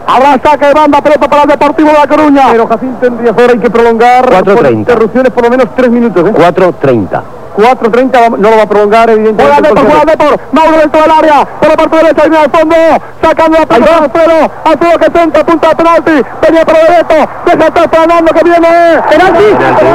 Habrá saque de banda, pelota para el Deportivo de La Coruña. Pero Jacinto tendría ahora hay que prolongar 4:30. por interrupciones por lo menos 3 minutos. 4:30. 4:30 no lo va a prolongar, evidentemente. Juega Depor, Mauro dentro del área, por la parte derecha y al fondo, sacando la pelota a Alfredo que centra, punta de penalti, venía para derecho, deja atrás para Nando que viene, penalti.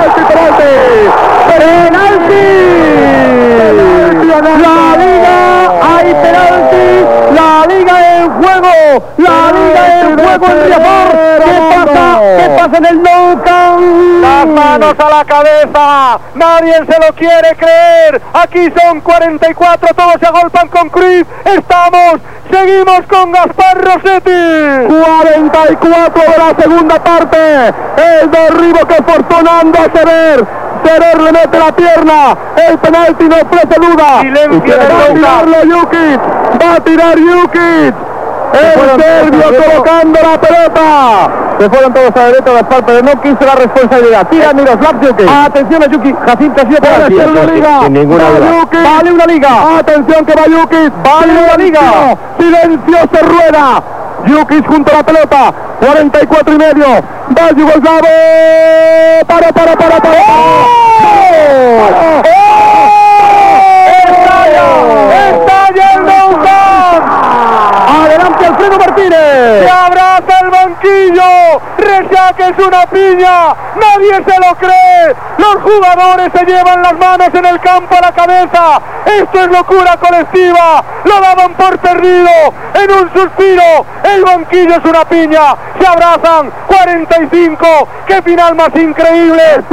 La Liga, hay penalti, la Liga en juego, en Riazor. ¿Qué pasa en el Nou Camp? Las manos a la cabeza, nadie se lo quiere creer. Aquí son 44, todos se agolpan con Cruyff. Seguimos con Gaspar Rossetti. 44 de la segunda parte. El derribo que forzó Nando a Serer le mete la pierna. El penalti no ofrece duda. Silencio Va a tirar Jukic. El serbio colocando la pelota. Se fueron todos a la derecha, Gaspar, pero no quiso la responsabilidad. Tira Miroslav Jukic. Atención a Jukic. Jacinto ha sido Puede ser una liga. Sin ninguna duda. Vale una liga. Atención que va Jukic. Vale una liga. Silencio, se rueda. Jukic junto a la pelota. 44 y medio. Va Yugoslavo. Para. Estalla el Nou Camp. Adelante Alfredo Martínez. Se abraza el banquillo. Rechac es una piña. Nadie se lo cree. Los jugadores se llevan las manos en el campo a la cabeza. Esto es locura colectiva. Lo daban por perdido. En un suspiro. El banquillo es una piña. Se abrazan. 45. Qué final más increíble.